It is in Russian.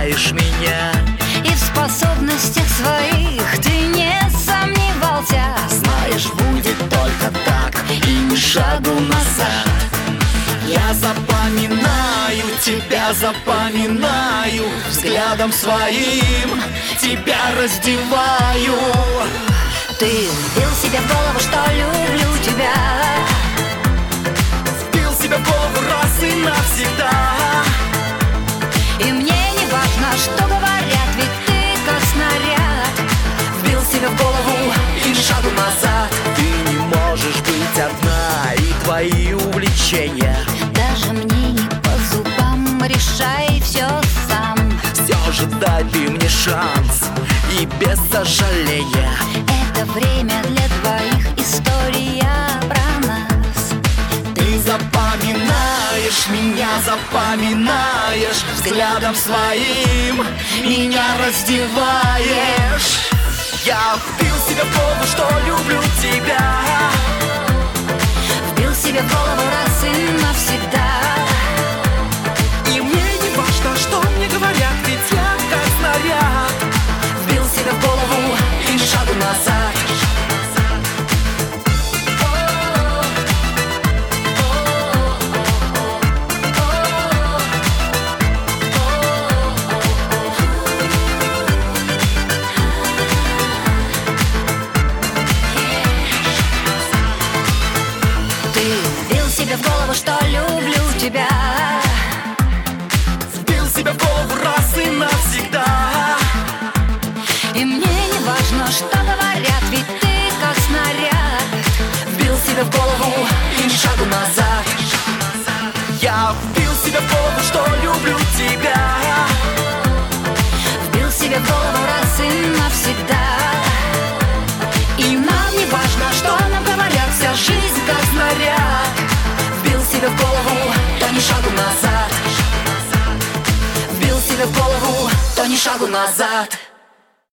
знаешь меня, и в способностях своих ты не сомневался. знаешь, будет только так и ни шагу назад. Я запоминаю тебя, запоминаю, взглядом своим тебя раздеваю. Ты вбил себе в голову, что люблю тебя, Вбил себя в голову раз и навсегда. и мне не важно, что говорят, ведь ты как снаряд. Вбил себя в голову и ни шагу назад. Ты не можешь быть одна, и твои увлечения Даже мне не по зубам, решай все сам. все же дай ты мне шанс, и без сожаления. Это время для двоих, история про нас. Ты запоминаешь меня, запоминаешь, взглядом своим меня раздеваешь. Я вбил себе в голову, что люблю тебя, Вбил себе в голову раз и навсегда. и мне не важно, что мне говорят, ведь я как снаряд. Вбил себе в голову и ни шагу назад. Ты вбил себе в голову, что люблю тебя, Вбил себе в голову раз и навсегда. и мне не важно, что говорят, ведь ты как снаряд. Вбил себе в голову и ни шагу назад. Я вбил себе в голову, что люблю тебя, Вбил себе в голову раз и навсегда. И нам не важно, что нам говорят, вся жизнь как снаряд. вбил себе в голову, то ни шагу назад. Вбил себе в голову, то ни шагу назад.